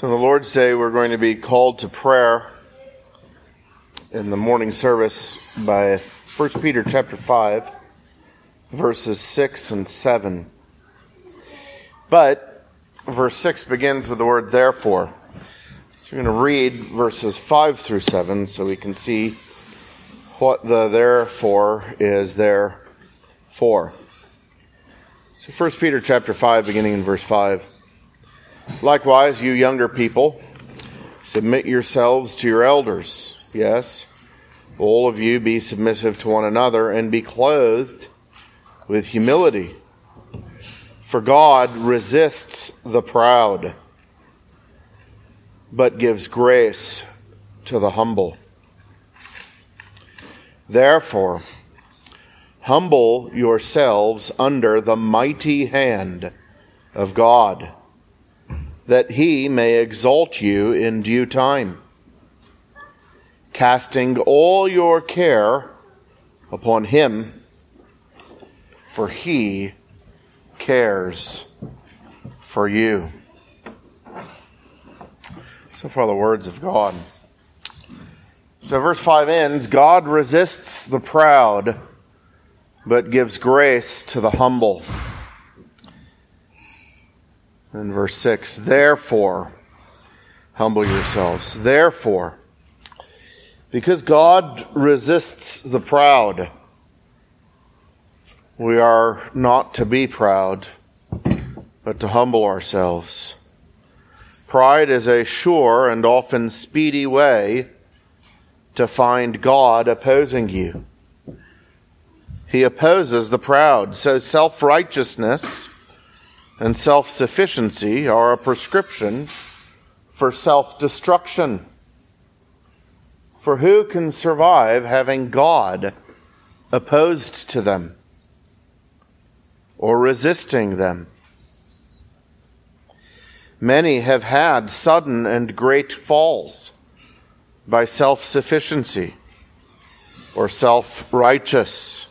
So on the Lord's Day, we're going to be called to prayer in the morning service by 1 Peter chapter 5, verses 6 and 7. But verse 6 begins with the word therefore. So we're going to read verses 5 through 7 so we can see what the therefore is there for. So 1 Peter chapter 5, beginning in verse 5. Likewise, you younger people, submit yourselves to your elders. Yes, all of you be submissive to one another and be clothed with humility. For God resists the proud, but gives grace to the humble. Therefore, humble yourselves under the mighty hand of God, that he may exalt you in due time, casting all your care upon him, for he cares for you. So far the words of God. So verse 5 ends, God resists the proud, but gives grace to the humble. In verse 6, therefore, humble yourselves. Therefore, because God resists the proud, we are not to be proud, but to humble ourselves. Pride is a sure and often speedy way to find God opposing you. He opposes the proud, so self-righteousness and self-sufficiency are a prescription for self-destruction. For who can survive having God opposed to them or resisting them? Many have had sudden and great falls by self-sufficiency or self-righteous.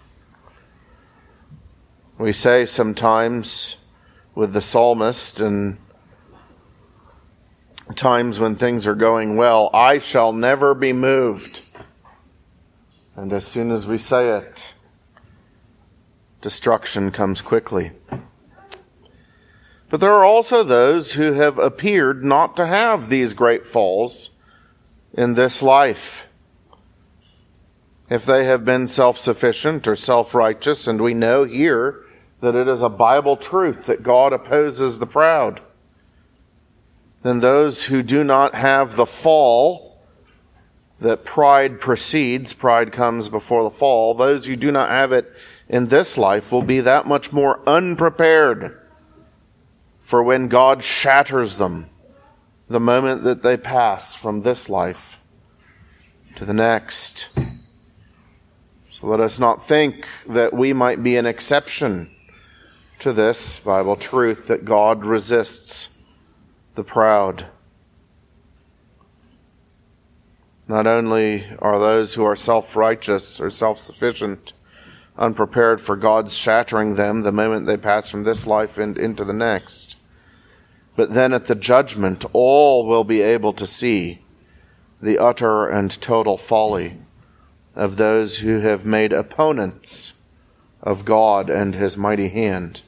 We say sometimes with the psalmist, and times when things are going well, I shall never be moved. And as soon as we say it, destruction comes quickly. But there are also those who have appeared not to have these great falls in this life. If they have been self-sufficient or self-righteous, and we know here that it is a Bible truth that God opposes the proud, then those who do not have the fall that pride precedes, pride comes before the fall, those who do not have it in this life will be that much more unprepared for when God shatters them the moment that they pass from this life to the next. So let us not think that we might be an exception to this Bible truth that God resists the proud. Not only are those who are self-righteous or self-sufficient unprepared for God's shattering them the moment they pass from this life and into the next, but then at the judgment all will be able to see the utter and total folly of those who have made opponents of God and his mighty hand.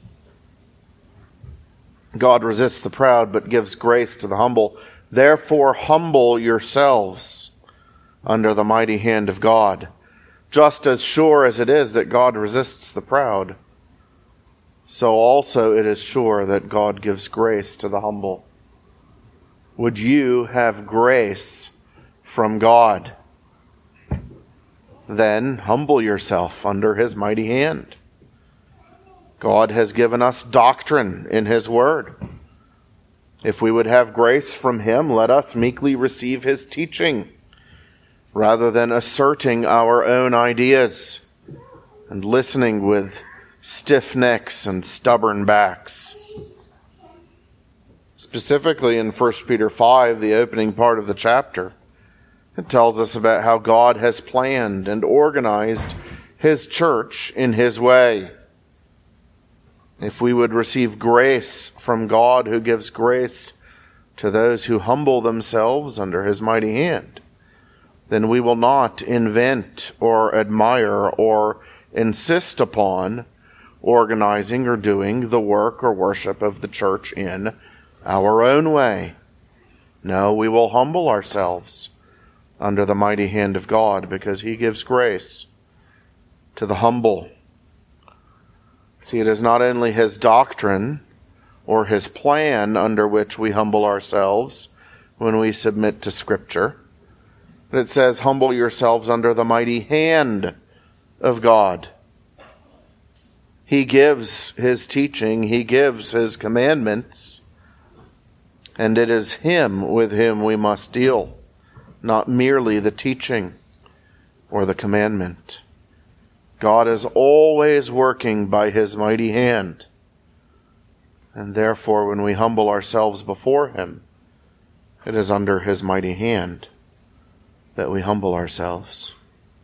God resists the proud, but gives grace to the humble. Therefore, humble yourselves under the mighty hand of God. Just as sure as it is that God resists the proud, so also it is sure that God gives grace to the humble. Would you have grace from God? Then humble yourself under his mighty hand. God has given us doctrine in his word. If we would have grace from him, let us meekly receive his teaching, rather than asserting our own ideas and listening with stiff necks and stubborn backs. Specifically in 1 Peter 5, the opening part of the chapter, it tells us about how God has planned and organized his church in his way. If we would receive grace from God who gives grace to those who humble themselves under his mighty hand, then we will not invent or admire or insist upon organizing or doing the work or worship of the church in our own way. No, we will humble ourselves under the mighty hand of God, because he gives grace to the humble. See, it is not only his doctrine or his plan under which we humble ourselves when we submit to Scripture, but it says, humble yourselves under the mighty hand of God. He gives his teaching, he gives his commandments, and it is him with whom we must deal, not merely the teaching or the commandment. God is always working by his mighty hand, and therefore when we humble ourselves before him, it is under his mighty hand that we humble ourselves.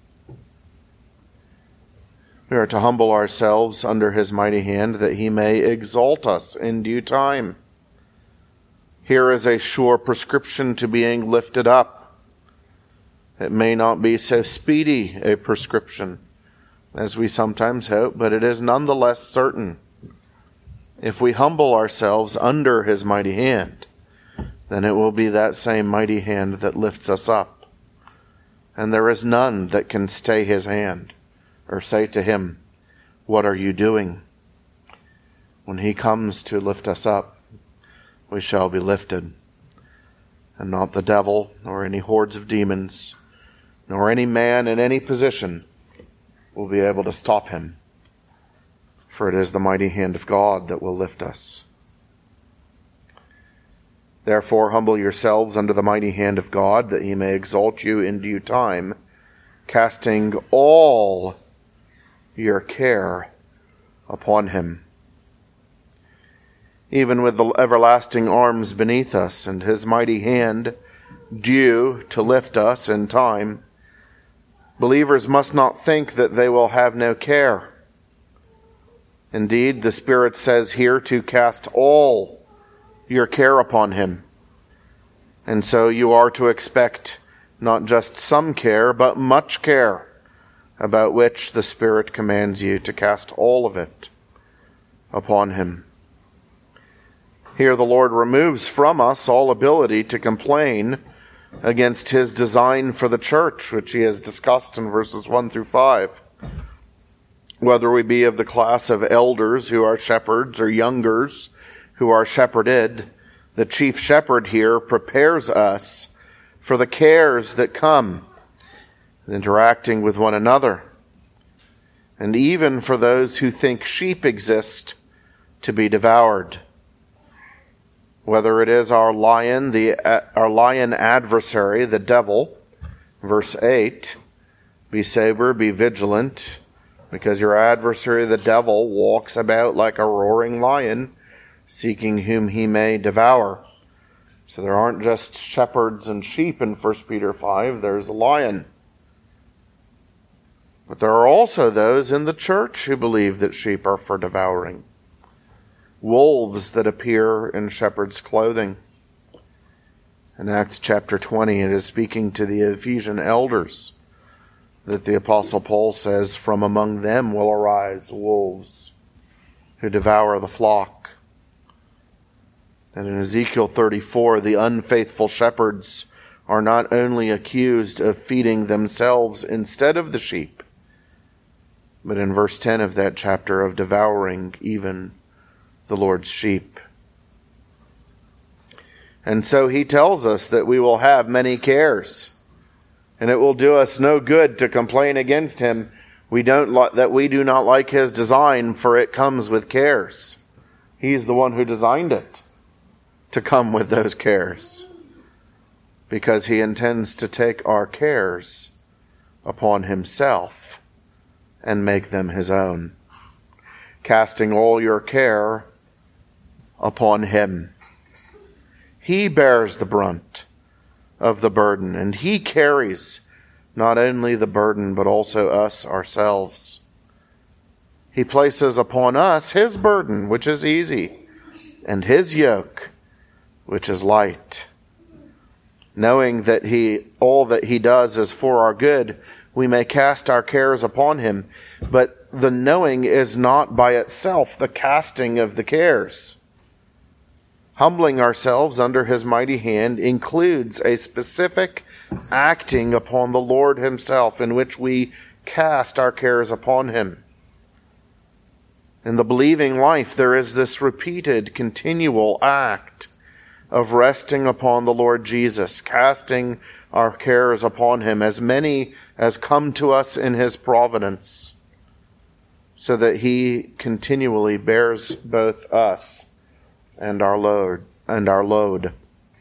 We are to humble ourselves under his mighty hand that he may exalt us in due time. Here is a sure prescription to being lifted up. It may not be so speedy a prescription as we sometimes hope, but it is nonetheless certain. If we humble ourselves under his mighty hand, then it will be that same mighty hand that lifts us up. And there is none that can stay his hand or say to him, "What are you doing?" When he comes to lift us up, we shall be lifted, and not the devil, nor any hordes of demons, nor any man in any position will be able to stop him. For it is the mighty hand of God that will lift us. Therefore, humble yourselves under the mighty hand of God, that he may exalt you in due time, casting all your care upon him. Even with the everlasting arms beneath us, and his mighty hand due to lift us in time, believers must not think that they will have no care. Indeed, the Spirit says here to cast all your care upon him. And so you are to expect not just some care, but much care, about which the Spirit commands you to cast all of it upon him. Here the Lord removes from us all ability to complain against his design for the church, which he has discussed in verses 1 through 5. Whether we be of the class of elders who are shepherds or youngers who are shepherded, the chief shepherd here prepares us for the cares that come, interacting with one another, and even for those who think sheep exist to be devoured. Whether it is our lion adversary, the devil, verse 8, be sober, be vigilant, because your adversary, the devil, walks about like a roaring lion, seeking whom he may devour. So there aren't just shepherds and sheep in 1 Peter 5, there's a lion. But there are also those in the church who believe that sheep are for devouring. Wolves that appear in shepherd's clothing. In Acts chapter 20, it is speaking to the Ephesian elders that the Apostle Paul says, "From among them will arise wolves who devour the flock." And in Ezekiel 34, the unfaithful shepherds are not only accused of feeding themselves instead of the sheep, but in verse 10 of that chapter of devouring even the Lord's sheep. And so he tells us that we will have many cares, and it will do us no good to complain against him that we do not like his design, for it comes with cares. He's the one who designed it to come with those cares, because he intends to take our cares upon himself and make them his own, casting all your care upon him. He bears the brunt of the burden, and he carries not only the burden, but also us ourselves. He places upon us his burden, which is easy, and his yoke, which is light. Knowing that all that he does is for our good, we may cast our cares upon him. But the knowing is not by itself the casting of the cares. Humbling ourselves under his mighty hand includes a specific acting upon the Lord himself, in which we cast our cares upon him. In the believing life, there is this repeated, continual act of resting upon the Lord Jesus, casting our cares upon him, as many as come to us in his providence, so that he continually bears both us and our load.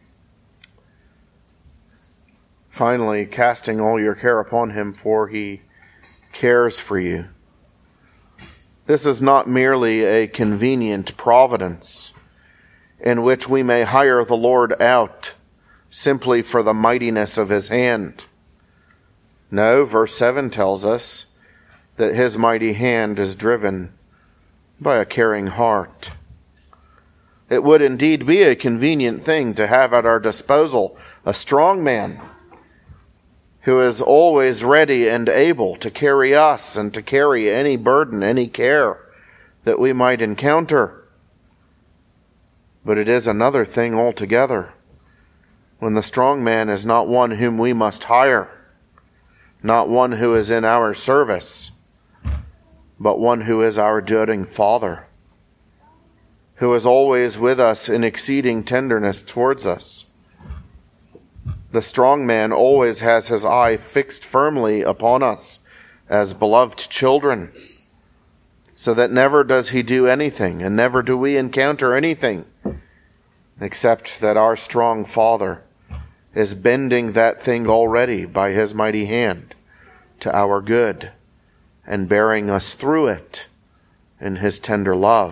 Finally, casting all your care upon him, for he cares for you. This is not merely a convenient providence in which we may hire the Lord out simply for the mightiness of his hand. No, verse 7 tells us that his mighty hand is driven by a caring heart. It would indeed be a convenient thing to have at our disposal a strong man who is always ready and able to carry us and to carry any burden, any care that we might encounter. But it is another thing altogether when the strong man is not one whom we must hire, not one who is in our service, but one who is our doting Father, who is always with us in exceeding tenderness towards us. The strong man always has his eye fixed firmly upon us as beloved children, so that never does he do anything, and never do we encounter anything, except that our strong Father is bending that thing already by his mighty hand to our good, and bearing us through it in his tender love.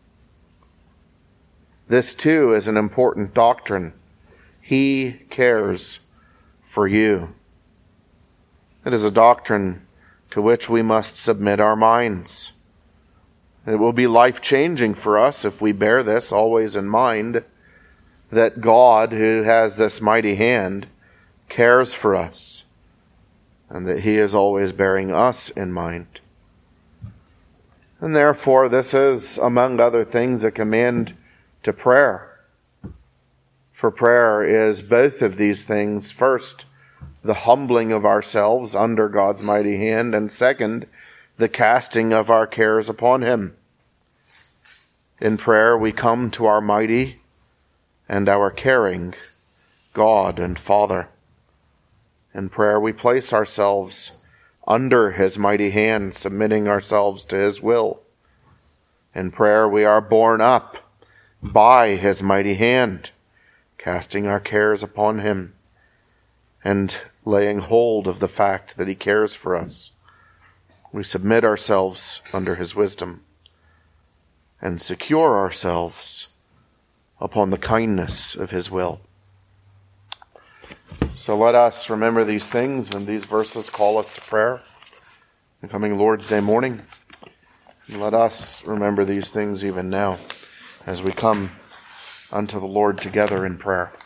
This too is an important doctrine. He cares for you. It is a doctrine to which we must submit our minds. It will be life-changing for us if we bear this always in mind, that God, who has this mighty hand, cares for us, and that he is always bearing us in mind. And therefore, this is, among other things, a command to prayer. For prayer is both of these things. First, the humbling of ourselves under God's mighty hand, and second, the casting of our cares upon him. In prayer, we come to our mighty and our caring God and Father. In prayer, we place ourselves under his mighty hand, submitting ourselves to his will. In prayer, we are borne up by his mighty hand, casting our cares upon him and laying hold of the fact that he cares for us. We submit ourselves under his wisdom and secure ourselves upon the kindness of his will. So let us remember these things when these verses call us to prayer the coming Lord's Day morning. And let us remember these things even now as we come unto the Lord together in prayer.